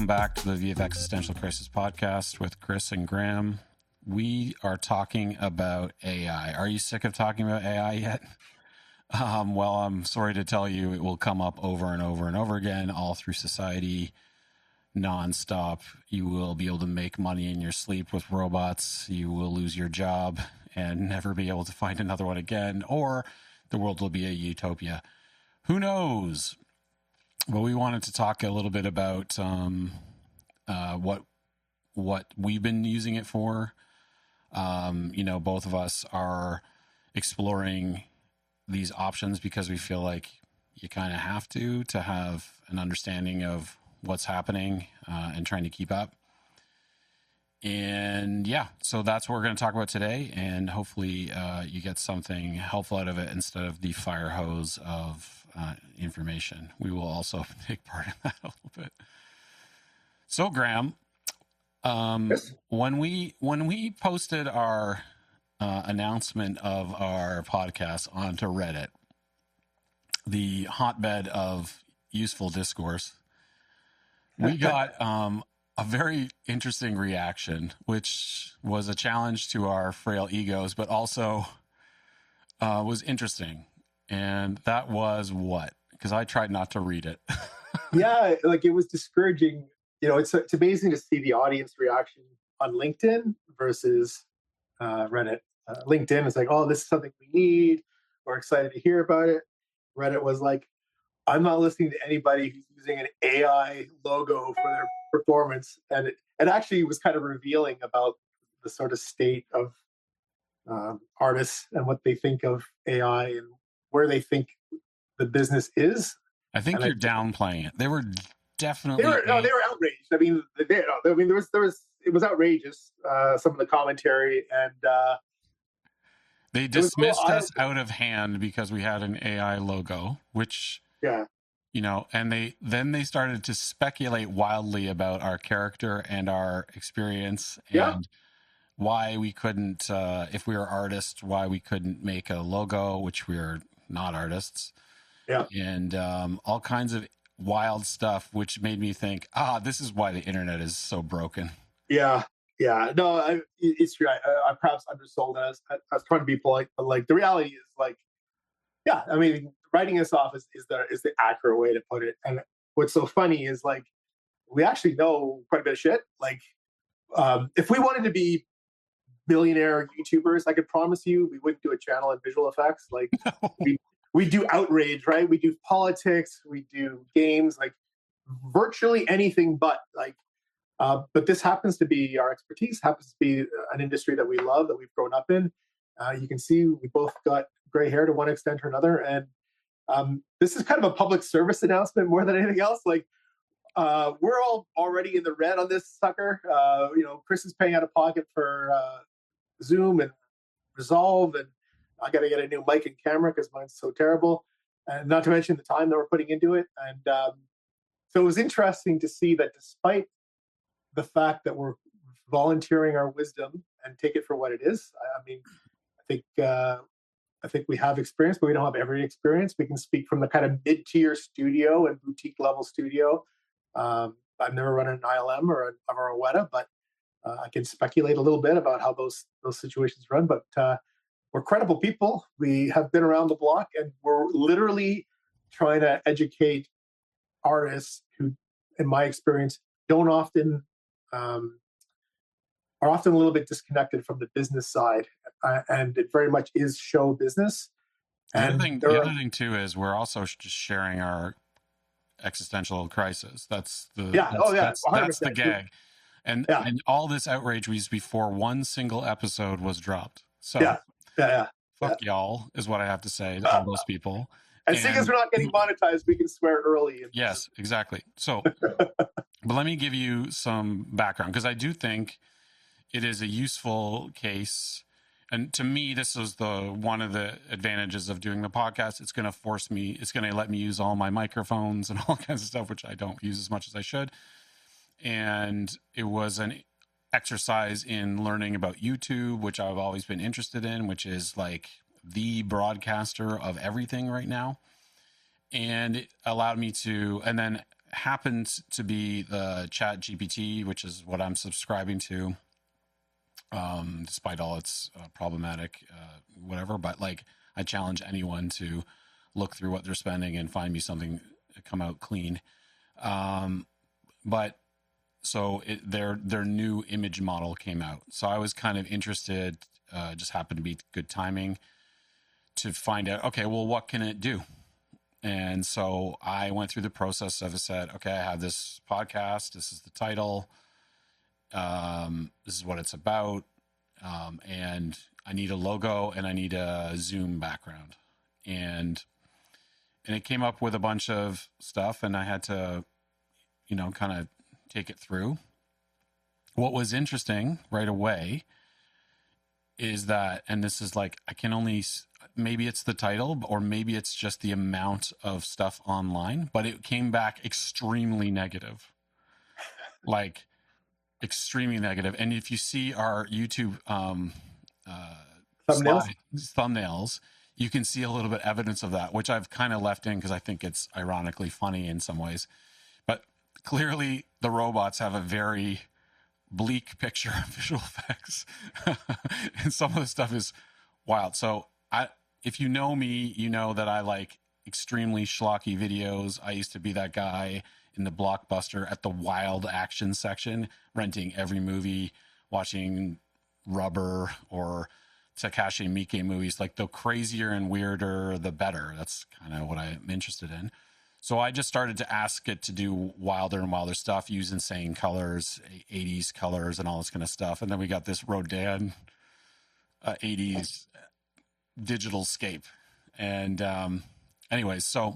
back to the VF Existential Crisis podcast with Chris and Graham. We are talking about AI. Are you sick of talking about AI yet? Well, I'm sorry to tell you, it will come up over and over and over again, all through society, nonstop. You will be able to make money in your sleep with robots. You will lose your job and never be able to find another one again, or the world will be a utopia. Who knows? But we wanted to talk a little bit about what we've been using it for. Both of us are exploring these options because we feel like you kind of have to have an understanding of what's happening and trying to keep up. And yeah, so that's what we're going to talk about today. And hopefully you get something helpful out of it instead of the fire hose of information. We will also take part in that a little bit. So Graham, Yes. when we posted our announcement of our podcast onto Reddit, the hotbed of useful discourse, we got a very interesting reaction, which was a challenge to our frail egos, but also was interesting. And that was what? Because I tried not to read it. Yeah, like it was discouraging. It's amazing to see the audience reaction on LinkedIn versus Reddit. LinkedIn is like, oh, this is something we need. We're excited to hear about it. Reddit was like, I'm not listening to anybody who's using an AI logo for their performance. And it actually was kind of revealing about the sort of state of artists and what they think of AI and where they think the business is. I think And you're downplaying it. They were definitely. They were outraged. I mean, it was outrageous. Some of the commentary, and they dismissed us out of hand because we had an AI logo, which and they started to speculate wildly about our character and our experience and why we couldn't, if we were artists, why we couldn't make a logo, which we are not artists. Yeah. And all kinds of wild stuff, which made me think, this is why the internet is so broken. Yeah. No, it's true. I perhaps undersold it. I was trying to be polite, but like the reality is like, yeah, I mean, writing this off is the accurate way to put it. And what's so funny is like, we actually know quite a bit of shit. Like, if we wanted to be billionaire YouTubers, I could promise you we wouldn't do a channel in visual effects. Like we do outrage, right? We do politics, we do games, like virtually anything but like, but this happens to be our expertise, happens to be an industry that we love, that we've grown up in. You can see we both got gray hair to one extent or another. And this is kind of a public service announcement more than anything else. Like, we're all already in the red on this sucker. Chris is paying out of pocket for Zoom and Resolve, and I got to get a new mic and camera because mine's so terrible, and not to mention the time that we're putting into it. And so it was interesting to see that despite the fact that we're volunteering our wisdom and take it for what it is. I mean, I think we have experience, but we don't have every experience. We can speak from the kind of mid-tier studio and boutique level studio. I've never run an ILM or a Weta, but I can speculate a little bit about how those situations run. But we're credible people. We have been around the block, and we're literally trying to educate artists who, in my experience, are often a little bit disconnected from the business side, and it very much is show business. The other thing too is we're also just sharing our existential crisis. That's the gag, and all this outrage was before one single episode was dropped. So fuck y'all is what I have to say to all those people. And seeing as we're not getting monetized, we can swear early. Yes, exactly. So, but let me give you some background, because I do think it is a useful case. And to me, this is one of the advantages of doing the podcast. It's going to let me use all my microphones and all kinds of stuff, which I don't use as much as I should. And it was an exercise in learning about YouTube, which I've always been interested in, which is like the broadcaster of everything right now. And it allowed me to, and then happened to be the Chat GPT, which is what I'm subscribing to, despite all its problematic whatever. But like, I challenge anyone to look through what they're spending and find me something to come out clean. But so their new image model came out. So I was kind of interested, just happened to be good timing to find out, okay, well, what can it do? And so I went through the process of, I said, okay, I have this podcast. This is the title. This is what it's about. And I need a logo and I need a Zoom background. And it came up with a bunch of stuff, and I had to, kind of take it through. What was interesting right away is that, and this is like, I can only, maybe it's the title or maybe it's just the amount of stuff online, but it came back extremely negative, like extremely negative. And if you see our YouTube thumbnails, you can see a little bit evidence of that, which I've kind of left in because I think it's ironically funny in some ways. But clearly the robots have a very bleak picture of visual effects. And some of the stuff is wild. So if you know me, you know that I like extremely schlocky videos. I used to be that guy in the Blockbuster at the wild action section, renting every movie, watching Rubber or Takashi Miike movies. Like, the crazier and weirder, the better. That's kind of what I'm interested in. So I just started to ask it to do wilder and wilder stuff, use insane colors, 80s colors and all this kind of stuff. And then we got this Rodan 80s digital scape. And anyways, so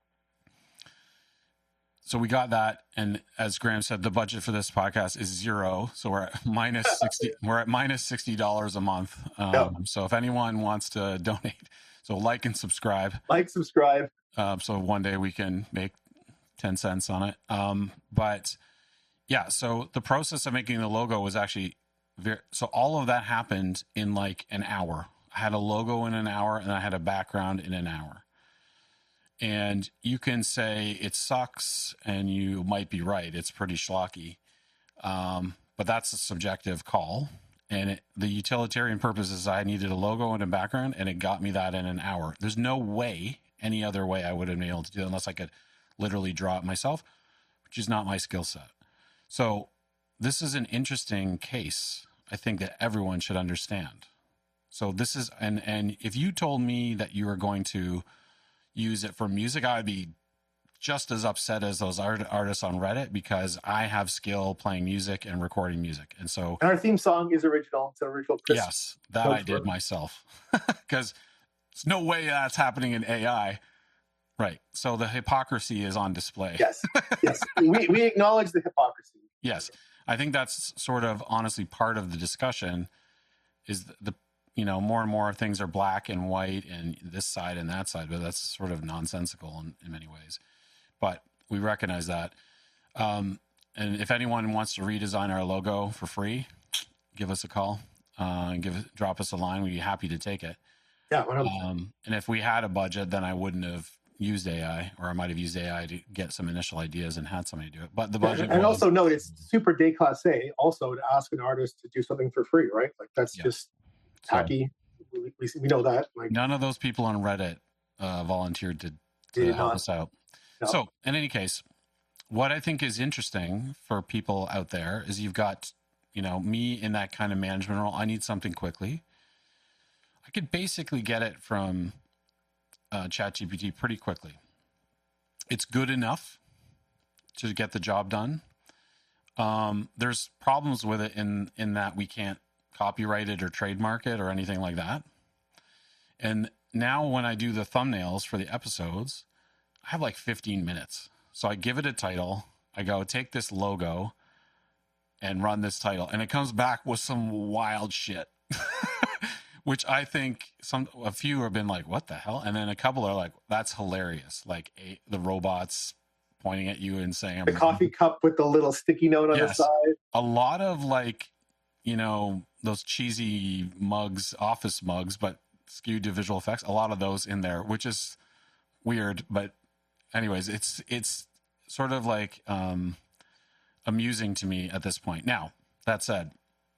we got that. And as Graham said, the budget for this podcast is $0. So we're at minus 60. We're at minus $60 a month. So if anyone wants to donate, so like and subscribe. Subscribe. So one day we can make 10 cents on it. But yeah, so the process of making the logo was actually so all of that happened in like an hour. I had a logo in an hour and I had a background in an hour. And you can say it sucks, and you might be right. It's pretty schlocky. But that's a subjective call. And the utilitarian purpose is I needed a logo and a background, and it got me that in an hour. There's no way, any other way I would have been able to do it unless I could literally draw it myself, which is not my skill set. So this is an interesting case, I think, that everyone should understand. So this is, and if you told me that you were going to use it for music, I would be just as upset as those artists on Reddit, because I have skill playing music and recording music. And so our theme song is original. It's original. Yes, that I did myself, because there's no way that's happening in AI. Right. So the hypocrisy is on display. Yes. Yes. we acknowledge the hypocrisy. Yes. I think that's sort of honestly part of the discussion is the more and more things are black and white and this side and that side, but that's sort of nonsensical in many ways. But we recognize that. And if anyone wants to redesign our logo for free, give us a call and drop us a line. We'd be happy to take it. Yeah. 100%. And if we had a budget, then I wouldn't have used AI, or I might have used AI to get some initial ideas and had somebody do it. But the budget and also note, it's super déclassé also to ask an artist to do something for free, right? Like that's just tacky. We know that. Like, none of those people on Reddit volunteered to help us out. No. So in any case, what I think is interesting for people out there is you've got, me in that kind of management role. I need something quickly. I could basically get it from ChatGPT pretty quickly. It's good enough to get the job done. There's problems with it in that we can't copyright it or trademark it or anything like that. And now when I do the thumbnails for the episodes, I have like 15 minutes. So I give it a title. I go, take this logo and run this title. And it comes back with some wild shit, which I think a few have been like, what the hell? And then a couple are like, that's hilarious. Like the robots pointing at you and saying, the coffee cup with the little sticky note on the side. A lot of like, those cheesy mugs, office mugs, but skewed to visual effects. A lot of those in there, which is weird. But anyways, it's sort of like amusing to me at this point. Now, that said,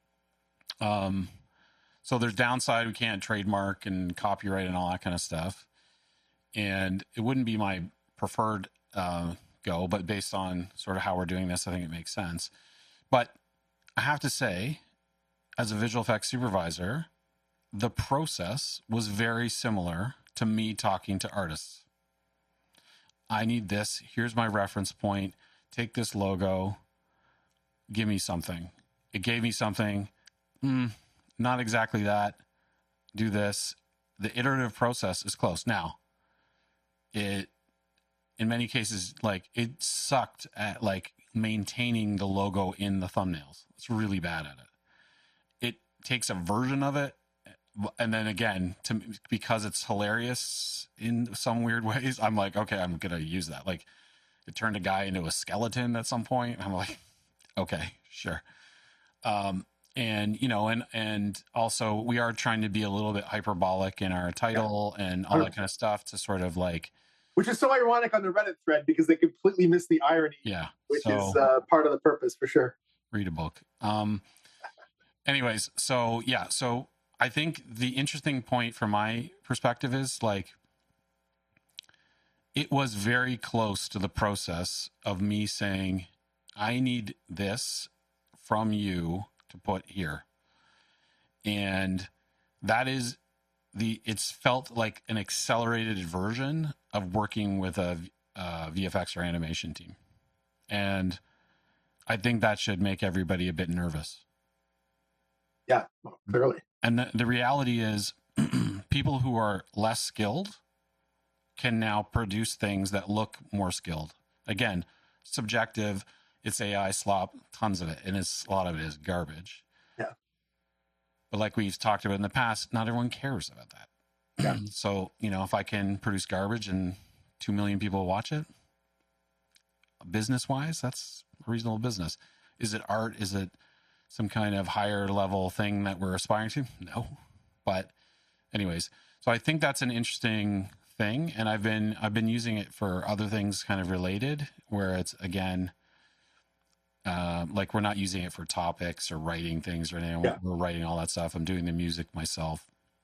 so there's downside. We can't trademark and copyright and all that kind of stuff. And it wouldn't be my preferred go, but based on sort of how we're doing this, I think it makes sense. But I have to say, as a visual effects supervisor, the process was very similar to me talking to artists. I need this. Here's my reference point. Take this logo. Give me something. It gave me something. Not exactly that. Do this. The iterative process is close. Now, in many cases, like, it sucked at like maintaining the logo in the thumbnails. It's really bad at it. It takes a version of it, and then again, because it's hilarious in some weird ways, I'm like, okay, I'm gonna use that. Like, it turned a guy into a skeleton at some point. I'm like, okay, sure. And, you know, and also we are trying to be a little bit hyperbolic in our title and all that kind of stuff to sort of like, which is so ironic on the Reddit thread because they completely miss the irony. Yeah. Which is part of the purpose for sure. Read a book. Anyways, so yeah, so I think the interesting point from my perspective is like, it was very close to the process of me saying, I need this from you to put here. And that is it's felt like an accelerated version of working with a VFX or animation team. And I think that should make everybody a bit nervous. Yeah, clearly. And the reality is people who are less skilled can now produce things that look more skilled. Again, subjective, it's AI slop, tons of it. And a lot of it is garbage. Yeah. But like we've talked about in the past, not everyone cares about that. Yeah. So, you know, if I can produce garbage and 2 million people watch it, business wise, that's a reasonable business. Is it art? Is it some kind of higher level thing that we're aspiring to? No. But anyways, so I think that's an interesting thing. And I've been using it for other things kind of related, where it's, again, like we're not using it for topics or writing things or anything. Yeah. We're writing all that stuff. I'm doing the music myself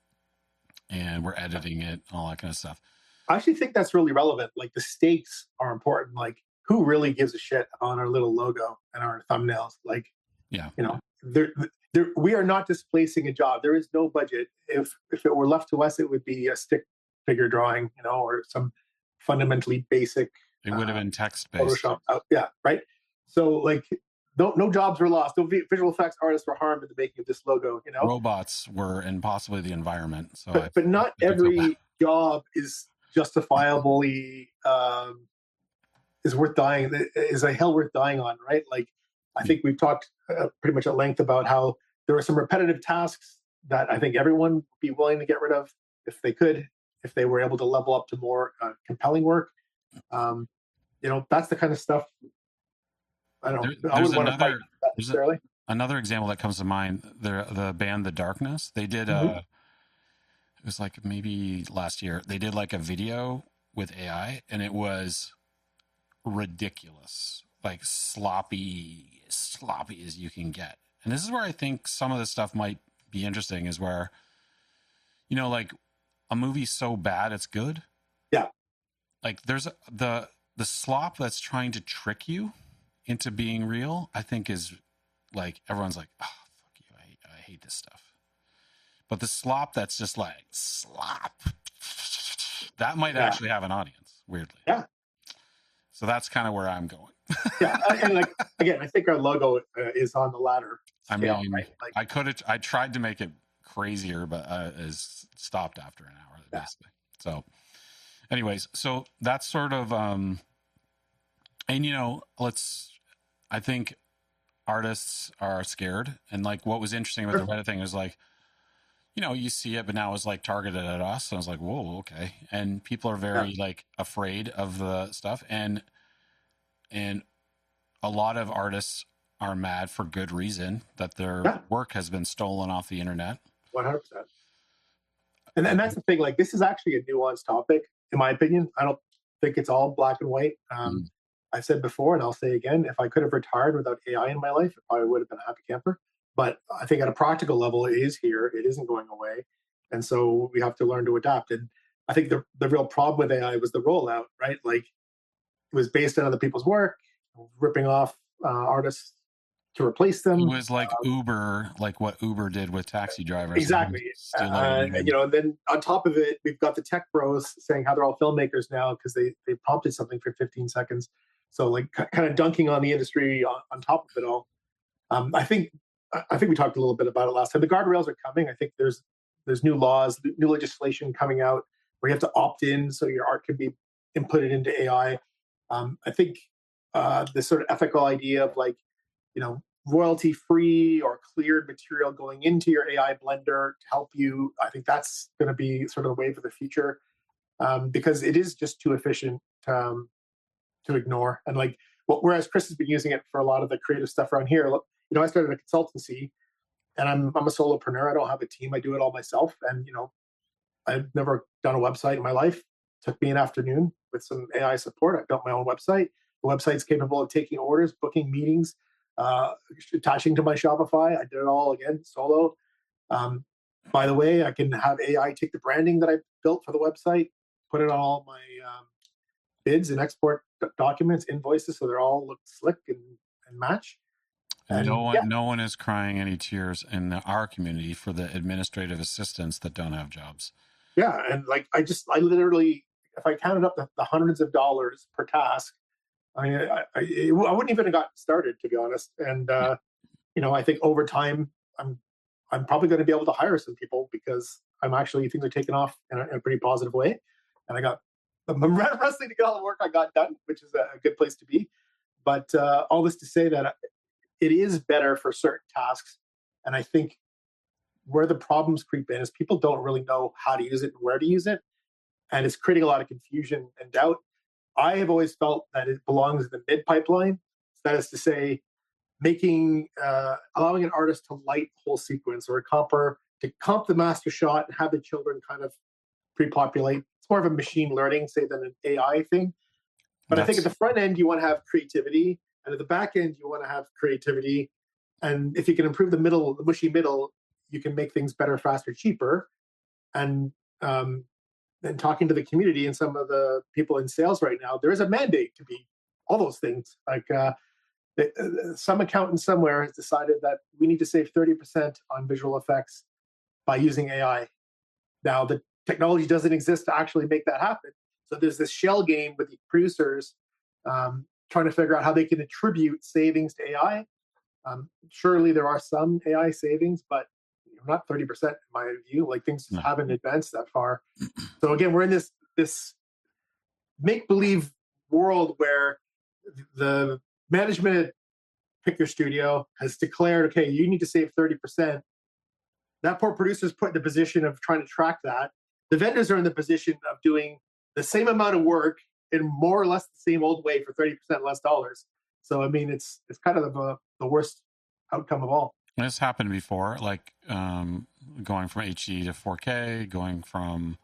and we're editing it, all that kind of stuff. I actually think that's really relevant. Like, the stakes are important. Like, who really gives a shit on our little logo and our thumbnails? Like, yeah, you know, we are not displacing a job. There is no budget. If it were left to us, it would be a stick figure drawing, you know, or some fundamentally basic. It would have been text-based. Photoshop. Yeah, right. So, like, no jobs were lost. No visual effects artists were harmed in the making of this logo. You know, robots were, and possibly the environment. So, but not every job is justifiably is worth dying. Is a hell worth dying on, right? Like, I think we've talked pretty much at length about how there are some repetitive tasks that I think everyone would be willing to get rid of if they could, if they were able to level up to more compelling work. You know, that's the kind of stuff. I don't know. I wouldn't want to fight that necessarily. Another example that comes to mind, the band The Darkness, they did it was like maybe last year, they did like a video with AI and it was ridiculous, like sloppy as you can get. And this is where I think some of this stuff might be interesting, is where, you know, like a movie's so bad it's good. Yeah. Like there's the slop that's trying to trick you into being real, I think is like, everyone's like, oh, fuck you, I hate this stuff. But the slop that's just like slop, that might actually have an audience, weirdly. Yeah. So that's kind of where I'm going. Yeah, and like, again, I think our logo is on the latter scale, I mean, right? Like, I tried to make it crazier, but is stopped after an hour, basically. So anyways, so that's sort of, and you know, I think artists are scared. And like, what was interesting with the Reddit thing is like, you know, you see it, but now it's like targeted at us. And I was like, whoa, okay. And people are very like afraid of the stuff. And a lot of artists are mad for good reason that their work has been stolen off the internet. 100%. And that's the thing. Like, this is actually a nuanced topic, in my opinion. I don't think it's all black and white. I've said before, and I'll say again, if I could have retired without AI in my life, I probably would have been a happy camper. But I think at a practical level, it is here. It isn't going away. And so we have to learn to adapt. And I think the real problem with AI was the rollout, right? Like it was based on other people's work, ripping off artists to replace It them. was like Uber, like what Uber did with taxi drivers. Exactly. And then on top of it, we've got the tech bros saying how they're all filmmakers now because they prompted something for 15 seconds. So like kind of dunking on the industry on top of it all. I think we talked a little bit about it last time. The guardrails are coming. I think there's new laws, new legislation coming out where you have to opt in so your art can be inputted into AI. I think this sort of ethical idea of like, royalty free or cleared material going into your AI blender to help you, I think that's going to be sort of the wave of the future because it is just too efficient to ignore. And like, whereas Chris has been using it for a lot of the creative stuff around here, I started a consultancy and I'm a solopreneur. I don't have a team. I do it all myself. And, I've never done a website in my life. It took me an afternoon with some AI support. I built my own website. The website's capable of taking orders, booking meetings, attaching to my Shopify. I did it all again solo. By the way, I can have AI take the branding that I built for the website, put it on all my bids and export documents, invoices, so they're all look slick and match. And no one is crying any tears in our community for the administrative assistants that don't have jobs. Yeah, and like I literally, if I counted up the hundreds of dollars per task, I mean, I wouldn't even have gotten started, to be honest. And I think over time, I'm probably going to be able to hire some people because things are taking off in a pretty positive way. And I'm wrestling to get all the work I got done, which is a good place to be. But all this to say that it is better for certain tasks, and I think where the problems creep in is people don't really know how to use it and where to use it, and it's creating a lot of confusion and doubt. I have always felt that it belongs in the mid pipeline. That is to say, allowing an artist to light a whole sequence or a comper to comp the master shot and have the children kind of pre-populate. It's more of a machine learning, say, than an AI thing. But I think at the front end, you want to have creativity, and at the back end, you want to have creativity. And if you can improve the mushy middle, you can make things better, faster, cheaper. And talking to the community and some of the people in sales right now, there is a mandate to be all those things. Like some accountant somewhere has decided that we need to save 30% on visual effects by using AI. Now, the technology doesn't exist to actually make that happen. So there's this shell game with the producers trying to figure out how they can attribute savings to AI. Surely there are some AI savings, but not 30% in my view. Like things haven't advanced that far. So again, we're in this make-believe world where the management at Pick Your Studio has declared, okay, you need to save 30%. That poor producer is put in a position of trying to track that. The vendors are in the position of doing the same amount of work in more or less the same old way for 30% less dollars. So, I mean, it's kind of the worst outcome of all. This happened before, like going from HD to 4K, going from,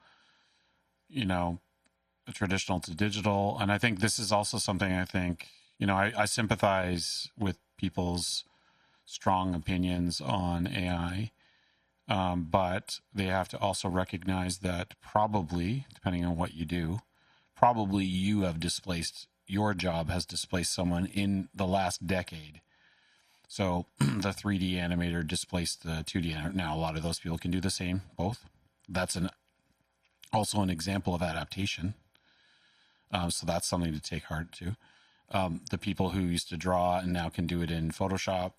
traditional to digital. And I think this is also something I sympathize with people's strong opinions on AI. But they have to also recognize that probably, depending on what you do, probably your job has displaced someone in the last decade. So the 3D animator displaced the 2D animator. Now, a lot of those people can do the same, both. That's also an example of adaptation. So that's something to take heart to. The people who used to draw and now can do it in Photoshop,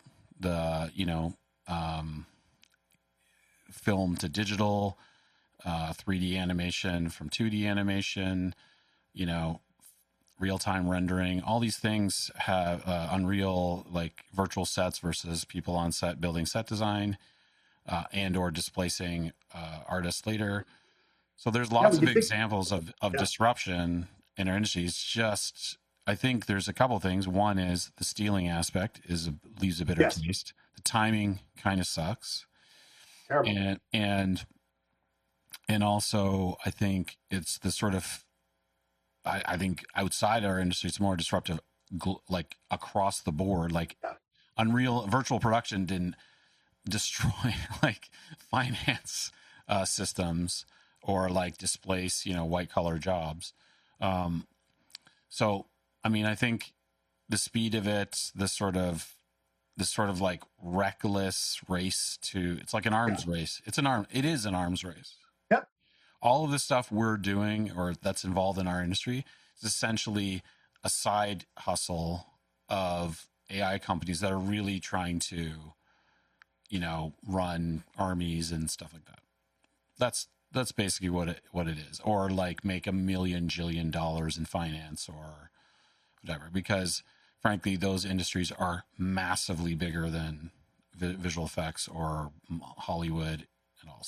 film to digital, 3D animation from 2D animation, real-time rendering, all these things have Unreal, like virtual sets versus people on set building set design and or displacing artists later. So there's lots of examples of disruption in our industry. It's just, I think there's a couple of things. One is the stealing aspect leaves a bitter taste. The timing kind of sucks. Terrible. And also I think it's the sort of, I think outside our industry, it's more disruptive. like across the board. Like Yeah. Unreal Virtual Production didn't destroy like finance systems or like displace, white collar jobs. So, I mean, I think the speed of it, this sort of like reckless race to, it's like an arms race. It is an arms race. Yep. All of the stuff we're doing or that's involved in our industry is essentially a side hustle of AI companies that are really trying to, run armies and stuff like that. That's basically what it is, or like make $1 million jillion in finance or whatever. Because frankly, those industries are massively bigger than visual effects or Hollywood and all.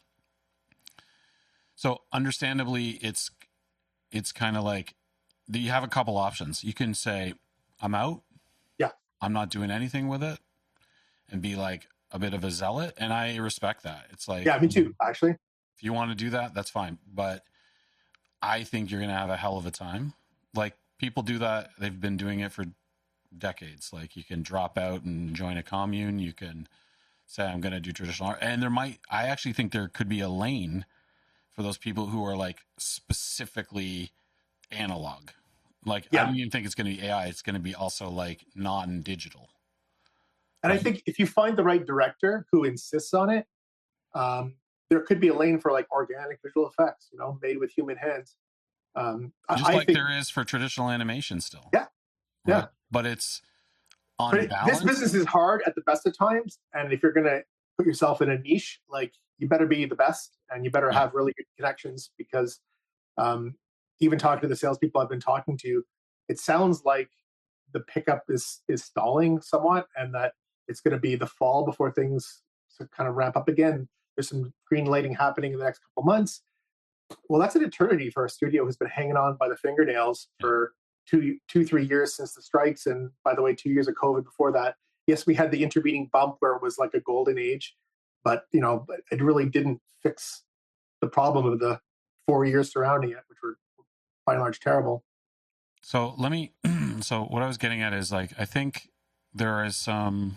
So understandably, it's kind of like you have a couple options. You can say, I'm out. Yeah. I'm not doing anything with it, and be like a bit of a zealot. And I respect that. It's like, yeah, me too, actually. If you want to do that, that's fine. But I think you're going to have a hell of a time. Like people do that. They've been doing it for decades. Like you can drop out and join a commune. You can say, I'm going to do traditional art. And I actually think there could be a lane for those people who are like specifically analog. Like, I don't even think it's going to be AI. It's going to be also like non-digital. And I think if you find the right director who insists on it, there could be a lane for like organic visual effects, made with human hands. I think there is for traditional animation still. Yeah. Right? Yeah. But it's on balance. This business is hard at the best of times. And if you're going to put yourself in a niche, like you better be the best and you better have really good connections, because even talking to the salespeople I've been talking to, it sounds like the pickup is stalling somewhat, and that it's going to be the fall before things kind of ramp up again. There's some green lighting happening in the next couple months. Well, that's an eternity for a studio who's been hanging on by the fingernails for 3 years since the strikes. And by the way, 2 years of COVID before that. Yes, we had the intervening bump where it was like a golden age, but it really didn't fix the problem of the 4 years surrounding it, which were by and large terrible. So so what I was getting at is like, I think there is some,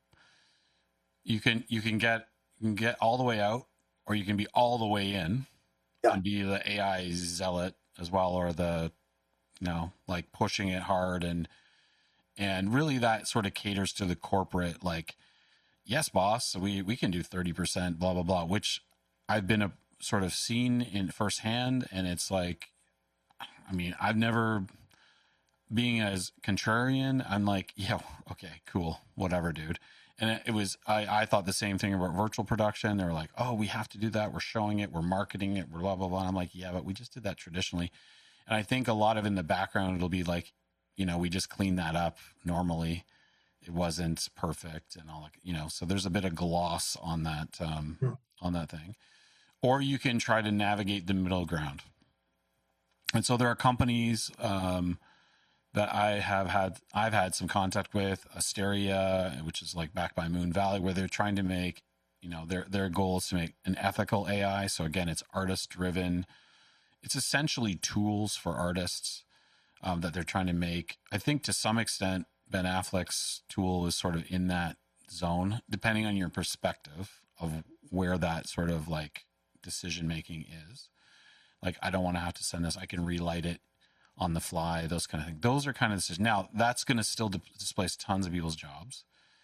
you can get all the way out, or you can be all the way in and be the AI zealot as well, or the, like pushing it hard. And really that sort of caters to the corporate, like, yes, boss, we can do 30%, blah, blah, blah, which I've been sort of seen in firsthand. And it's like, I mean, I've never, being as contrarian, I'm like, yeah, okay, cool, whatever, dude. And it was, I thought the same thing about virtual production. They were like, oh, we have to do that. We're showing it. We're marketing it. We're blah, blah, blah. And I'm like, yeah, but we just did that traditionally. And I think a lot of in the background, it'll be like, we just cleaned that up normally. It wasn't perfect and all that, so there's a bit of gloss on that, on that thing. Or you can try to navigate the middle ground. And so there are companies, that I've had some contact with, Asteria, which is like backed by Moon Valley, where they're trying to make, their goal is to make an ethical AI. So again, it's artist driven. It's essentially tools for artists that they're trying to make. I think to some extent, Ben Affleck's tool is sort of in that zone, depending on your perspective of where that sort of like decision making is. Like, I don't want to have to send this. I can relight it on the fly, those kind of things. Those are kind of decisions. Now, that's going to still displace tons of people's jobs.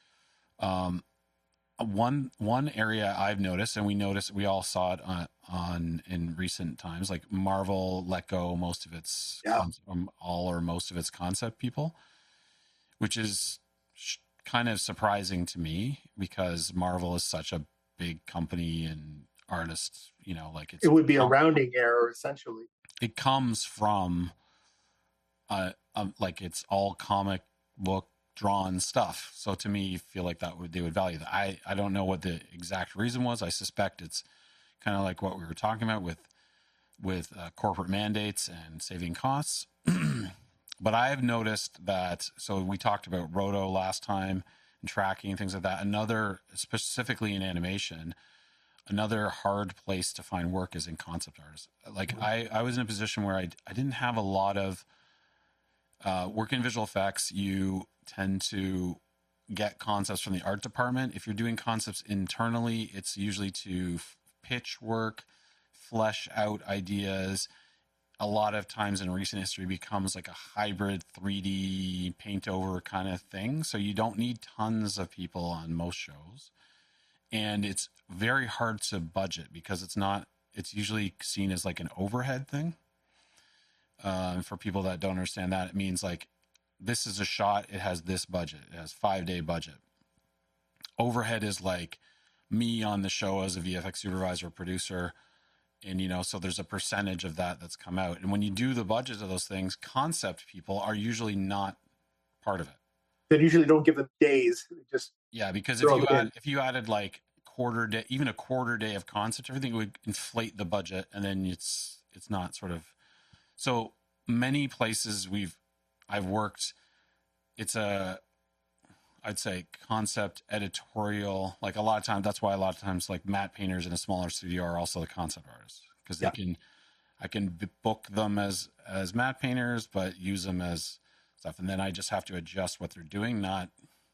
One area I've noticed, and we all saw it on in recent times, like Marvel let go most of its all or most of its concept people, which is kind of surprising to me, because Marvel is such a big company and artists, like it would be a rounding error essentially. It comes from like it's all comic book drawn stuff. So to me, you feel like they would value that. I don't know what the exact reason was. I suspect it's kind of like what we were talking about with corporate mandates and saving costs. But I have noticed that, so we talked about Roto last time and tracking and things like that. Another, specifically in animation, another hard place to find work is in concept artists. Like I was in a position where I didn't have a lot of Work in visual effects, you tend to get concepts from the art department. If you're doing concepts internally, it's usually to pitch work, flesh out ideas. A lot of times in recent history becomes like a hybrid 3D paint over kind of thing. So you don't need tons of people on most shows. And it's very hard to budget because it's usually seen as like an overhead thing. For people that don't understand that, it means like this is a shot, it has this budget, it has 5-day budget. Overhead is like me on the show as a VFX supervisor, producer, and so there's a percentage of that that's come out. And when you do the budget of those things, concept people are usually not part of it. They usually don't give them days. Just because if you added like quarter day, even a quarter day of concept, everything would inflate the budget, and then it's not sort of. So many places I've worked, I'd say concept editorial, like a lot of times, that's why a lot of times like matte painters in a smaller studio are also the concept artists, because I can book them as matte painters, but use them as stuff. And then I just have to adjust what they're doing, not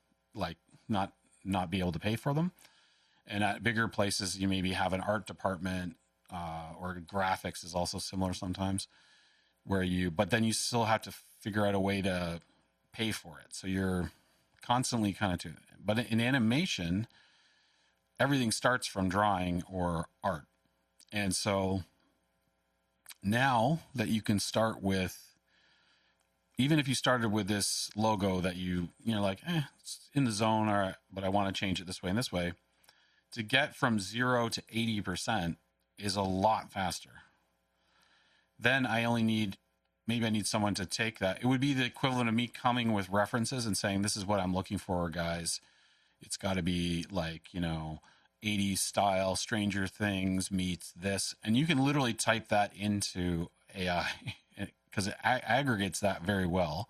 be able to pay for them. And at bigger places, you maybe have an art department, or graphics is also similar sometimes, but then you still have to figure out a way to pay for it. So you're constantly kind of to, but in animation, everything starts from drawing or art. And so now that you can start with, even if you started with this logo that you're like, it's in the zone, but I want to change it this way and this way, to get from 0 to 80% is a lot faster. Then I need someone to take that. It would be the equivalent of me coming with references and saying, this is what I'm looking for, guys. It's got to be like, 80s style Stranger Things meets this. And you can literally type that into AI because it aggregates that very well,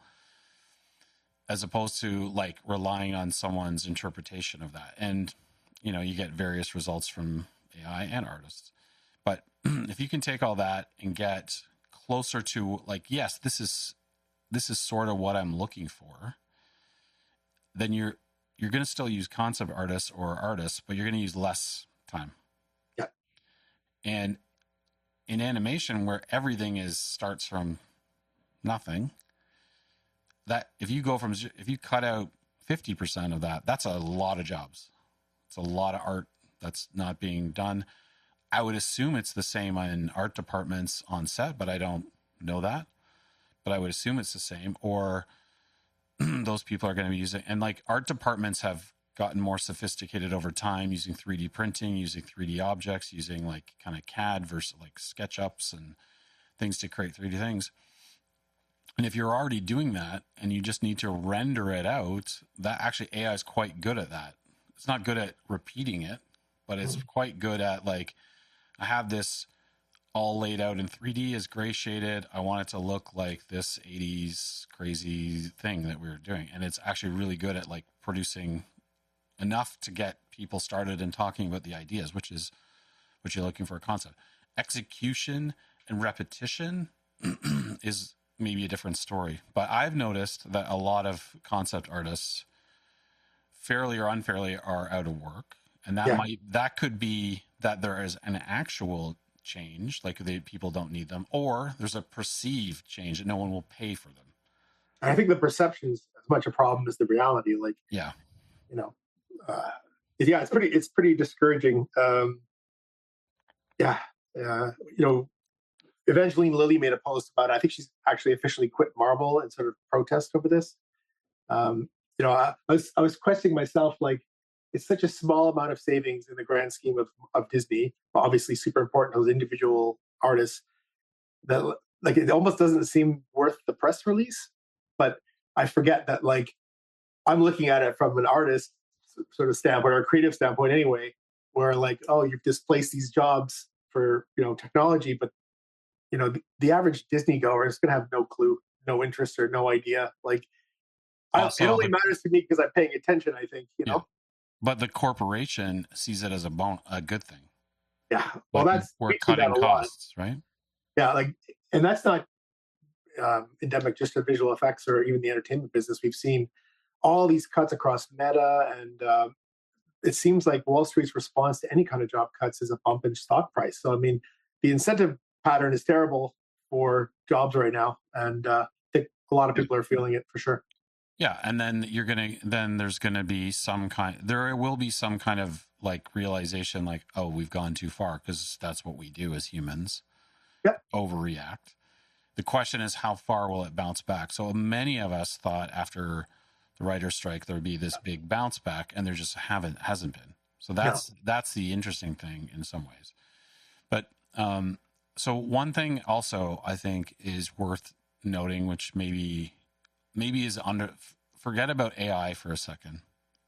as opposed to like relying on someone's interpretation of that. And, you get various results from AI and artists. But if you can take all that and get closer to like, yes, this is sort of what I'm looking for, then you're going to still use concept artists or artists, but you're going to use less time. Yeah. And in animation, where everything starts from nothing, that if you cut out 50% of that, that's a lot of jobs. It's a lot of art that's not being done. I would assume it's the same in art departments on set, but I don't know that. But I would assume it's the same, or those people are going to be using, and like art departments have gotten more sophisticated over time, using 3D printing, using 3D objects, using like kind of CAD versus like SketchUps and things to create 3D things. And if you're already doing that and you just need to render it out, that actually AI is quite good at that. It's not good at repeating it, but it's quite good at like, I have this all laid out in 3D as gray shaded. I want it to look like this 80s crazy thing that we were doing. And it's actually really good at like producing enough to get people started and talking about the ideas, which is what you're looking for, a concept. Execution and repetition is maybe a different story. But I've noticed that a lot of concept artists, fairly or unfairly, are out of work. And that could be that there is an actual change, like people don't need them, or there's a perceived change that no one will pay for them. I think the perception is as much a problem as the reality. Like, it's pretty discouraging. Evangeline Lilly made a post about it. I think she's actually officially quit Marvel and sort of protest over this. I was questioning myself, like, it's such a small amount of savings in the grand scheme of Disney. Obviously, super important to those individual artists. That like it almost doesn't seem worth the press release. But I forget that like I'm looking at it from an artist sort of standpoint or a creative standpoint anyway, where like, oh, you've displaced these jobs for technology, but the average Disney goer is going to have no clue, no interest, or no idea. Like, it only matters to me because I'm paying attention. I think But the corporation sees it as a good thing. Yeah, well, we're cutting costs, right? Yeah, like, and that's not endemic just to visual effects or even the entertainment business. We've seen all these cuts across Meta, and it seems like Wall Street's response to any kind of job cuts is a bump in stock price. So, I mean, the incentive pattern is terrible for jobs right now, and I think a lot of people are feeling it for sure. Yeah, and then there's gonna be there will be some kind of like realization, like, oh, we've gone too far, because that's what we do as humans. Yeah. Overreact. The question is, how far will it bounce back? So many of us thought after the writer's strike there would be this big bounce back, and there just hasn't been. So that's the interesting thing in some ways. But so one thing also I think is worth noting, which maybe is forget about AI for a second.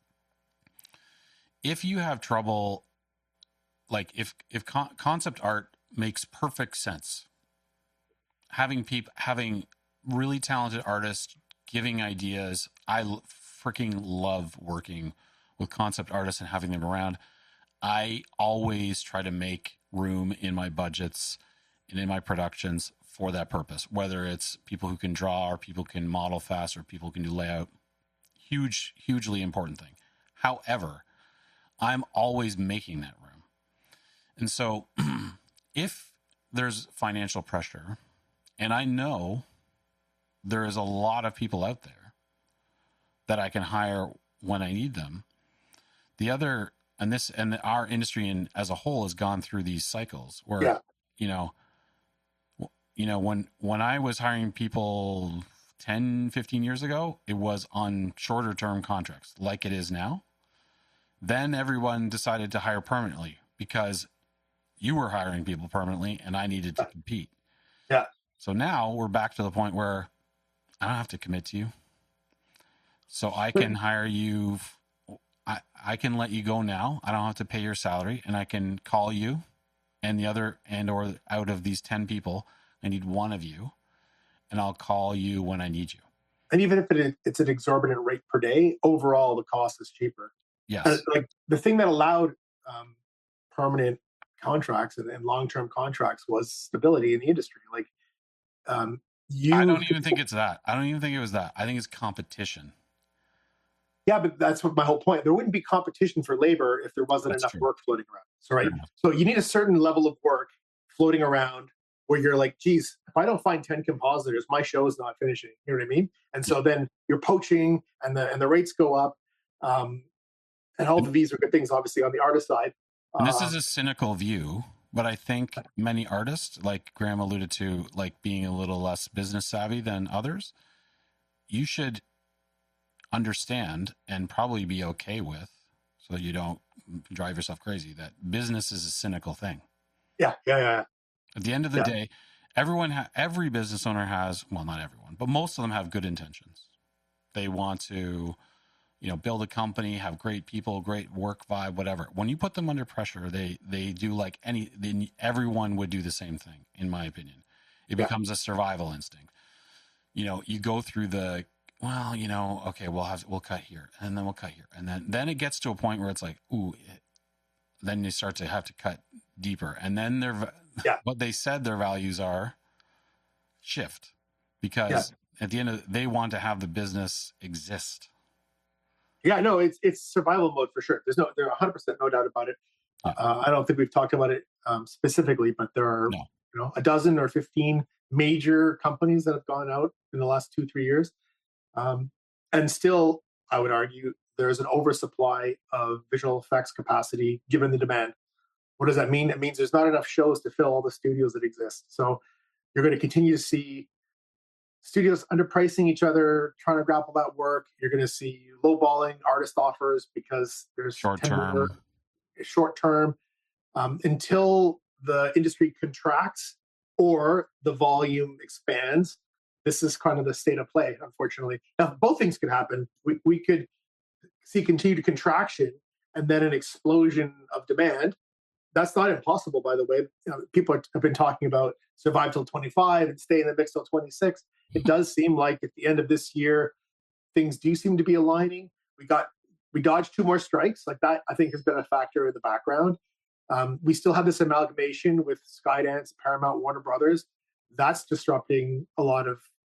If you have trouble, like if concept art makes perfect sense, having really talented artists giving ideas, I freaking love working with concept artists and having them around. I always try to make room in my budgets and in my productions for that purpose, whether it's people who can draw or people can model fast or people can do layout. Hugely important thing. However, I'm always making that room. And so if there's financial pressure, and I know there is a lot of people out there that I can hire when I need them, our industry as a whole has gone through these cycles where, when I was hiring people 10, 15 years ago, it was on shorter term contracts like it is now. Then everyone decided to hire permanently because you were hiring people permanently and I needed to compete. Yeah. So now we're back to the point where I don't have to commit to you. So I can hire you. I can let you go now. I don't have to pay your salary, and I can call you or out of these 10 people, I need one of you, and I'll call you when I need you. And even if it's an exorbitant rate per day, overall the cost is cheaper. Yes. Like the thing that allowed permanent contracts and long-term contracts was stability in the industry. Like I don't even think it's that. I don't even think it was that. I think it's competition. Yeah, but that's what my whole point. There wouldn't be competition for labor if there wasn't enough work floating around. So, right. So you need a certain level of work floating around where you're like, geez, if I don't find 10 compositors, my show is not finishing. You know what I mean? And so then you're poaching and the rates go up. And all of these are good things, obviously, on the artist side. This is a cynical view, but I think many artists, like Graham alluded to, like being a little less business savvy than others, you should understand and probably be okay with, so that you don't drive yourself crazy, that business is a cynical thing. Yeah. At the end of the day, every business owner has, well, not everyone, but most of them have good intentions. They want to, build a company, have great people, great work vibe, whatever. When you put them under pressure, they do like everyone would do the same thing, in my opinion. It becomes a survival instinct. You go through okay, we'll cut here, and then we'll cut here, and then it gets to a point where it's like, ooh, then you start to have to cut deeper, and then what they said their values are shift, because at the end they want to have the business exist. Yeah, no, it's survival mode for sure. There's 100% no doubt about it. Yeah. I don't think we've talked about it specifically, but there are a dozen or 15 major companies that have gone out in the last 2-3 years. And still, I would argue, there's an oversupply of visual effects capacity given the demand. What does that mean? It means there's not enough shows to fill all the studios that exist. So you're going to continue to see studios underpricing each other, trying to grapple that work. You're going to see lowballing artist offers because there's short term until the industry contracts or the volume expands. This is kind of the state of play, unfortunately. Now, both things could happen. We could see continued contraction and then an explosion of demand. That's not impossible, by the way. People have been talking about survive till 25 and stay in the mix till 26. It does seem like at the end of this year, things do seem to be aligning. We dodged 2 more strikes. Like that, I think, has been a factor in the background. We still have this amalgamation with Skydance, Paramount, Warner Brothers. That's disrupting a lot of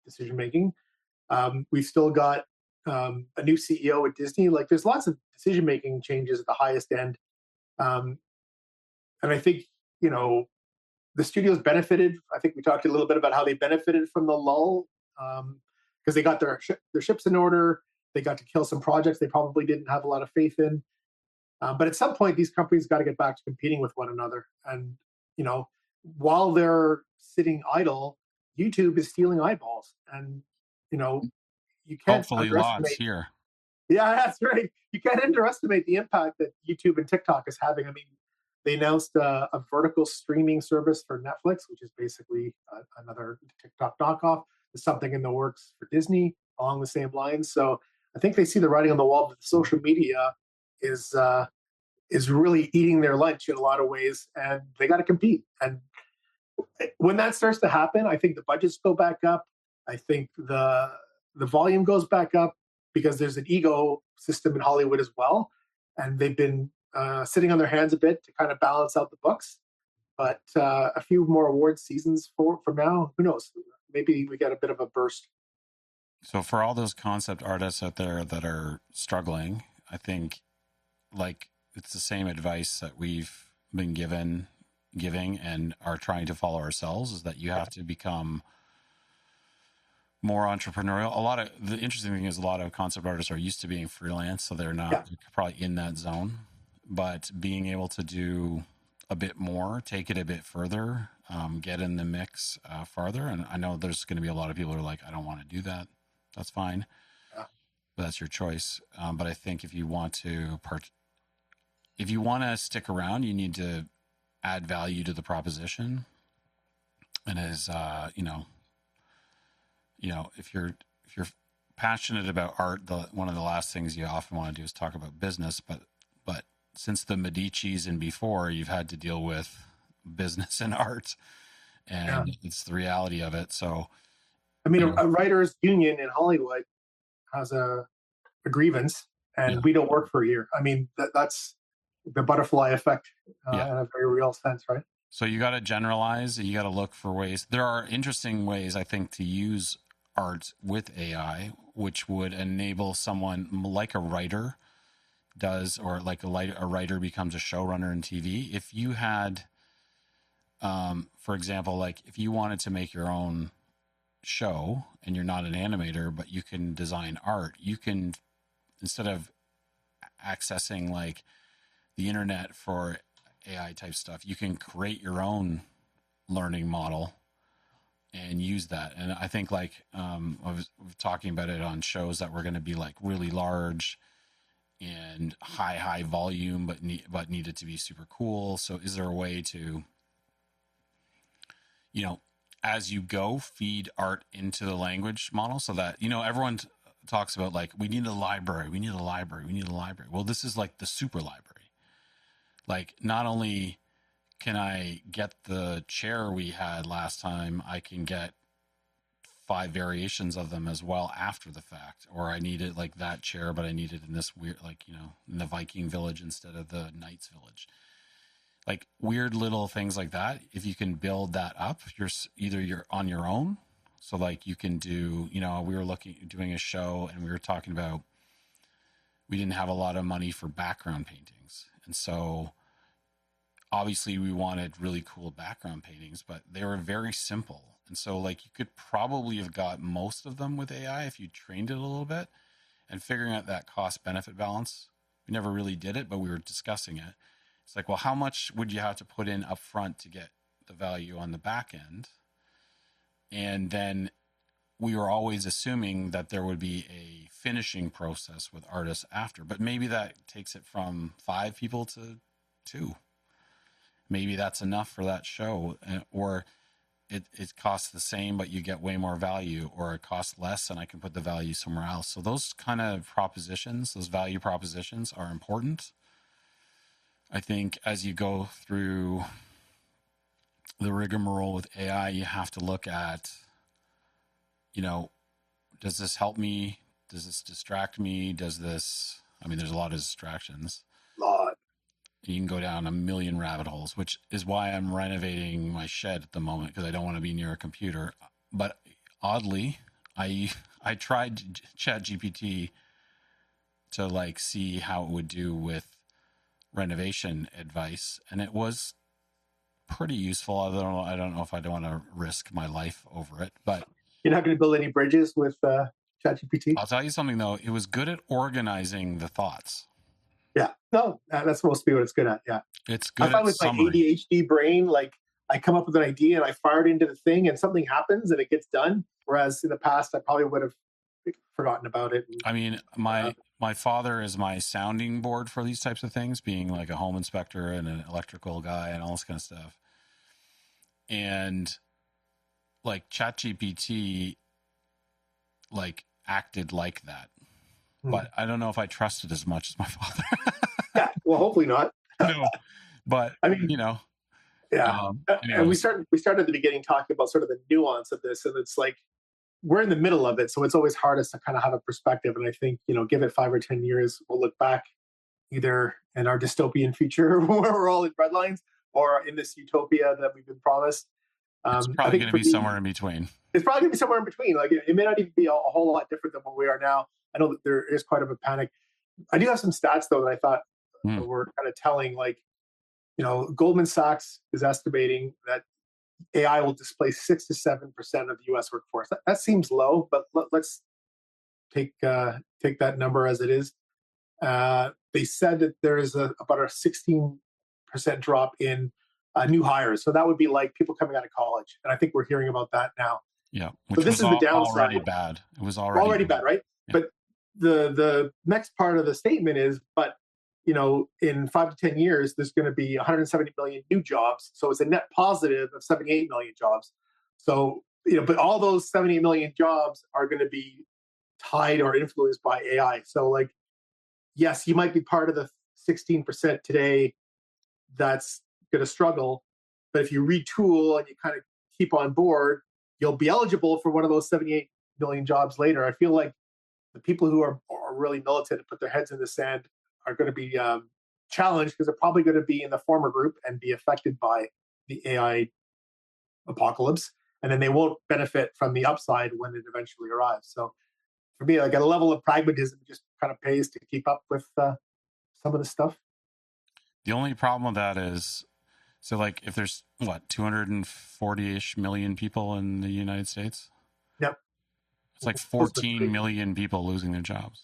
decision making. We've still got a new CEO at Disney. Like, there's lots of decision making changes at the highest end, um, and I think you know the studios benefited. I think we talked a little bit about how they benefited from the lull because they got their ships in order. They got to kill some projects they probably didn't have a lot of faith in. But at some point, these companies got to get back to competing with one another. And you know, while they're sitting idle, YouTube is stealing eyeballs, and you know, you can't Hopefully lots underestimate. here. Yeah, that's right. You can't underestimate the impact that YouTube and TikTok is having. I mean, they announced a vertical streaming service for Netflix, which is basically another TikTok knockoff. There's something in the works for Disney along the same lines. So I think they see the writing on the wall that social media is is really eating their lunch in a lot of ways, and they got to compete. And when that starts to happen, I think the budgets go back up. I think the volume goes back up because there's an ego system in Hollywood as well, and they've been sitting on their hands a bit to kind of balance out the books. But a few more award seasons from now, who knows? Maybe we get a bit of a burst. So for all those concept artists out there that are struggling, I think like it's the same advice that we've been giving and are trying to follow ourselves, is that you have to become more entrepreneurial. A lot of the interesting thing is a lot of concept artists are used to being freelance, so they're not probably in that zone, but being able to do a bit more, take it a bit further, get in the mix farther. And I know there's going to be a lot of people who are like, I don't want to do that. That's fine. Yeah. But that's your choice. But I think if you want to stick around, you need to add value to the proposition. And as if you're passionate about art, one of the last things you often want to do is talk about business. But since the Medici's and before, you've had to deal with business and art, and it's the reality of it. So, I mean, a writers' union in Hollywood has a grievance, and we don't work for a year. I mean, that's the butterfly effect in a very real sense, right? So you got to generalize, and you got to look for ways. There are interesting ways, I think, to use art with AI, which would enable someone like a writer does, or like a writer becomes a showrunner in TV. If you had, for example, like if you wanted to make your own show and you're not an animator, but you can design art, you can, instead of accessing like the internet for AI type stuff, you can create your own learning model and use that. And I think like I was talking about it on shows that were going to be like really large and high volume, but needed to be super cool. So is there a way to, as you go, feed art into the language model so that, everyone talks about like, we need a library. Well, this is like the super library. Like, not only can I get the chair we had last time, I can get 5 variations of them as well after the fact. Or I needed like that chair, but I need it in this weird, like, in the Viking village instead of the Knights village. Like weird little things like that. If you can build that up, you're on your own. So like you can do, we were doing a show and we were talking about, we didn't have a lot of money for background paintings. And so obviously we wanted really cool background paintings, but they were very simple. And so like you could probably have got most of them with AI if you trained it a little bit, and figuring out that cost benefit balance. We never really did it, but we were discussing it. It's like, well, how much would you have to put in up front to get the value on the back end? And then we were always assuming that there would be a finishing process with artists after, but maybe that takes it from 5 people to 2. Maybe that's enough for that show, or it costs the same, but you get way more value, or it costs less and I can put the value somewhere else. So those kind of propositions, those value propositions are important. I think as you go through the rigmarole with AI, you have to look at, does this help me? Does this distract me? There's a lot of distractions. You can go down a million rabbit holes, which is why I'm renovating my shed at the moment, because I don't want to be near a computer. But oddly, I tried Chat GPT to like see how it would do with renovation advice, and it was pretty useful. I don't know if I don't want to risk my life over it, but You're not going to build any bridges with ChatGPT? I'll tell you something though. It was good at organizing the thoughts. Yeah. No, that's supposed to be what it's good at. Yeah. It's I good find at with my summary. ADHD brain, like I come up with an idea and I fire it into the thing and something happens and it gets done. Whereas in the past, I probably would have forgotten about it. And, I mean, my father is my sounding board for these types of things, being like a home inspector and an electrical guy and all this kind of stuff. And like ChatGPT, like acted like that, but I don't know if I trusted as much as my father. yeah. Well, hopefully not. No, but I mean, you know, yeah. And we anyways, started at the beginning talking about sort of the nuance of this, and it's like we're in the middle of it, so it's always hardest to kind of have a perspective. And I think give it 5 or 10 years, we'll look back either in our dystopian future where we're all in red lines, or in this utopia that we've been promised. it's I probably think going to for be me, somewhere in between. it's probably going to be somewhere in between. Like it may not even be a whole lot different than what we are now. I know that there is quite of a panic. I do have some stats though that I thought were kind of telling. Like Goldman Sachs is estimating that AI will displace 6 to 7% of the U.S. workforce. That seems low, but let's take that number as it is. They said that there is about a 16% drop in new hires. So that would be like people coming out of college, and I think we're hearing about that now. Yeah, So which this was is the downside. already bad. It was already Bad, right? Yeah. But the next part of the statement is, but in 5 to 10 years, there's going to be 170 million new jobs. So it's a net positive of 78 million jobs. So, but all those 78 million jobs are going to be tied or influenced by AI. So, like, yes, you might be part of the 16% today that's going to struggle. But if you retool and you kind of keep on board, you'll be eligible for one of those 78 million jobs later. I feel like the people who are really militant and put their heads in the sand are going to be challenged because they're probably going to be in the former group and be affected by the AI apocalypse. And then they won't benefit from the upside when it eventually arrives. So for me, like at a level of pragmatism, it just kind of pays to keep up with some of the stuff. The only problem with that is, so like if there's 240-ish million people in the United States? Yep. It's like 14 million people losing their jobs.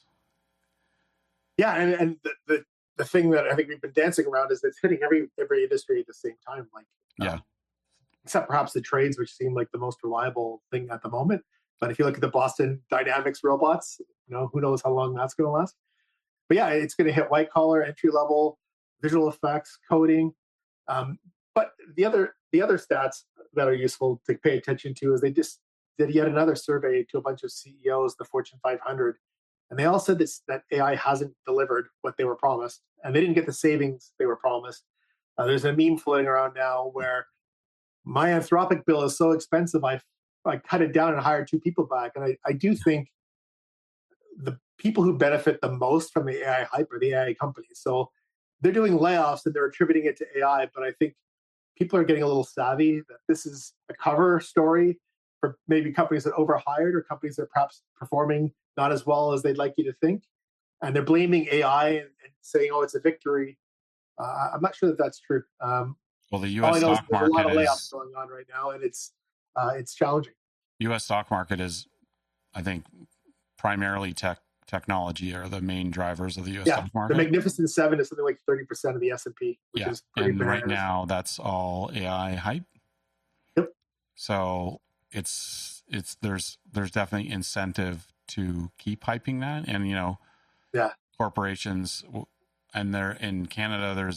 Yeah, and the thing that I think we've been dancing around is it's hitting every industry at the same time. Like, yeah, except perhaps the trades, which seem like the most reliable thing at the moment. But if you look at the Boston Dynamics robots, who knows how long that's going to last. But yeah, it's going to hit white collar, entry level, visual effects, coding. But the other stats that are useful to pay attention to is they just did yet another survey to a bunch of CEOs, the Fortune 500, and they all said that AI hasn't delivered what they were promised, and they didn't get the savings they were promised. There's a meme floating around now where my Anthropic bill is so expensive, I cut it down and hired 2 people back. And I do think the people who benefit the most from the AI hype are the AI companies. So they're doing layoffs and they're attributing it to AI, but I think people are getting a little savvy that this is a cover story for maybe companies that overhired or companies that are perhaps performing not as well as they'd like you to think. And they're blaming AI and saying, oh, it's a victory. I'm not sure that that's true. Well, the U.S. stock market a lot of layoffs going on right now, and it's challenging. U.S. stock market is, I think, primarily technology are the main drivers of the U.S. stock market. The Magnificent Seven is something like 30% of the S&P, which is pretty and bananas. Right now that's all AI hype. Yep. So there's definitely incentive to keep hyping that, and corporations, and they're in Canada. There's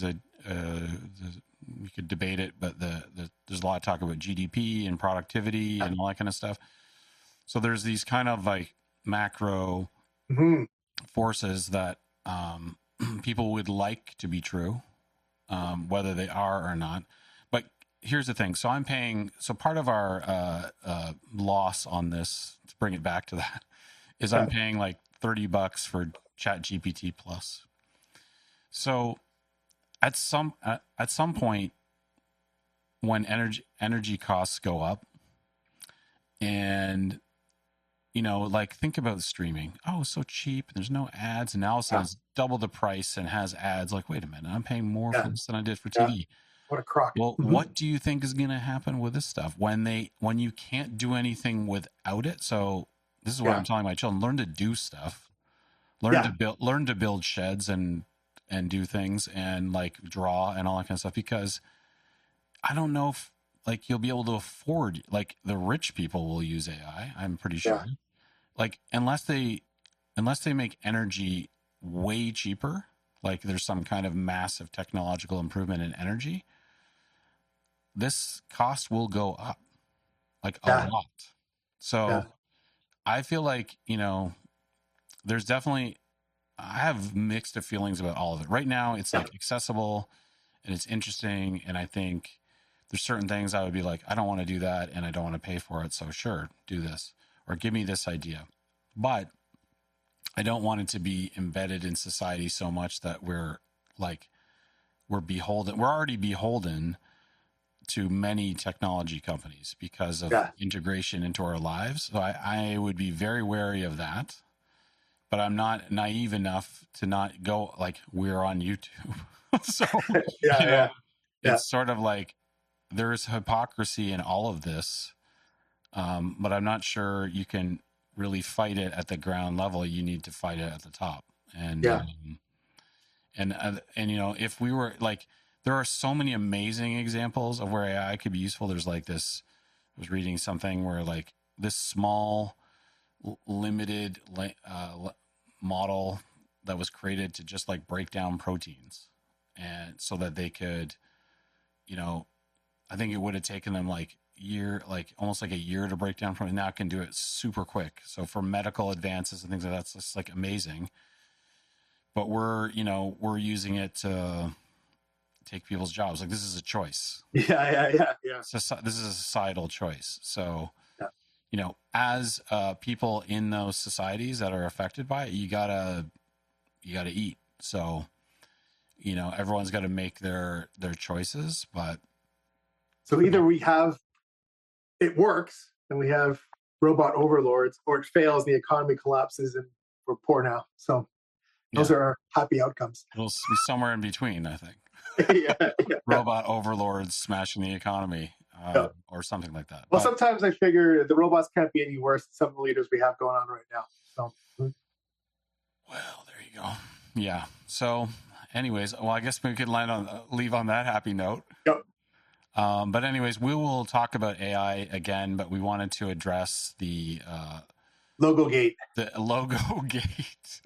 we could debate it, but there's a lot of talk about GDP and productivity and all that kind of stuff. So there's these kind of like macro forces that people would like to be true, whether they are or not. But here's the thing. So part of our loss on this, to bring it back to that, is I'm paying like $30 for ChatGPT Plus. So at some point, when energy costs go up, and like think about streaming. Oh, it's so cheap. There's no ads. And now it says double the price and has ads. Like, wait a minute, I'm paying more for this than I did for TV. What a crock. Well, what do you think is going to happen with this stuff when you can't do anything without it? So this is what I'm telling my children: learn to do stuff, learn to build sheds and do things and like draw and all that kind of stuff. Because I don't know if like you'll be able to afford, like the rich people will use AI. I'm pretty sure. Yeah. Like unless they make energy way cheaper, like there's some kind of massive technological improvement in energy, this cost will go up like a lot. So I feel like, there's definitely, I have mixed feelings about all of it. Right now it's like accessible and it's interesting. And I think there's certain things I would be like, I don't want to do that and I don't want to pay for it. So sure, do this or give me this idea. But I don't want it to be embedded in society so much that we're beholden. We're already beholden to many technology companies because of integration into our lives. So I would be very wary of that, but I'm not naive enough to not go like we're on YouTube. So it's sort of like there's hypocrisy in all of this, but I'm not sure you can really fight it at the ground level. You need to fight it at the top. And if we were like, there are so many amazing examples of where AI could be useful. There's like this, I was reading something where like this small limited model that was created to just like break down proteins. And so that they could, I think it would have taken them almost like a year to break down protein. Now it can do it super quick. So for medical advances and things like that, it's just like amazing. But we're using it to take people's jobs. Like this is a choice. Yeah. This is a societal choice. So, as people in those societies that are affected by it, you gotta eat. So, everyone's got to make their choices. But so either we have it works and we have robot overlords, or it fails, the economy collapses, and we're poor now. So those are our happy outcomes. It'll be somewhere in between, I think. Robot overlords smashing the economy, or something like that. Well, sometimes I figure the robots can't be any worse than some of the leaders we have going on right now. So, well, there you go. Yeah. So, anyways, I guess we could leave on that happy note. Yep. But anyways, we will talk about AI again, but we wanted to address the logo gate. The logo gate.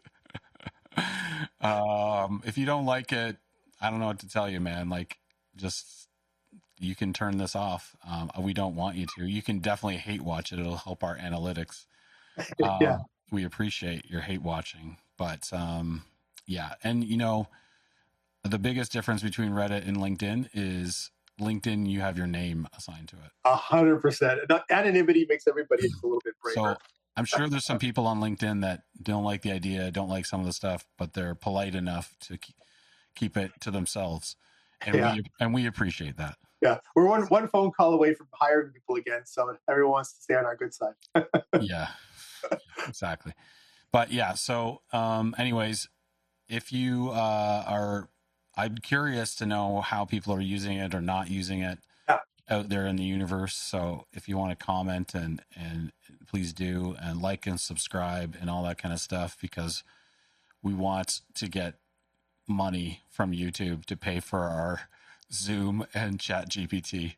If you don't like it, I don't know what to tell you, man. Like, just you can turn this off. We don't want you to. You can definitely hate watch it. It'll help our analytics. We appreciate your hate watching, but and the biggest difference between Reddit and LinkedIn is LinkedIn, you have your name assigned to it. 100%. Anonymity makes everybody a little bit braver. So I'm sure there's some people on LinkedIn that don't like the idea, don't like some of the stuff, but they're polite enough to keep it to themselves. And we appreciate that. Yeah. We're one phone call away from hiring people again. So everyone wants to stay on our good side. Yeah, exactly. But yeah. So anyways, if you I'm curious to know how people are using it or not using it out there in the universe. So if you want to comment and please do, and like and subscribe and all that kind of stuff, because we want to get money from YouTube to pay for our Zoom and ChatGPT.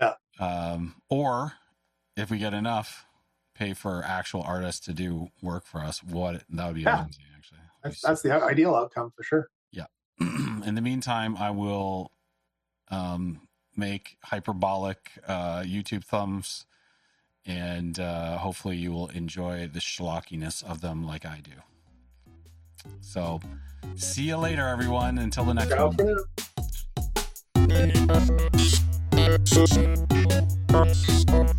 Or if we get enough, pay for actual artists to do work for us. That would be amazing, actually. That's the ideal outcome for sure. Yeah. In the meantime, I will make hyperbolic YouTube thumbs, and hopefully you will enjoy the schlockiness of them like I do. So see you later, everyone. Until the next one.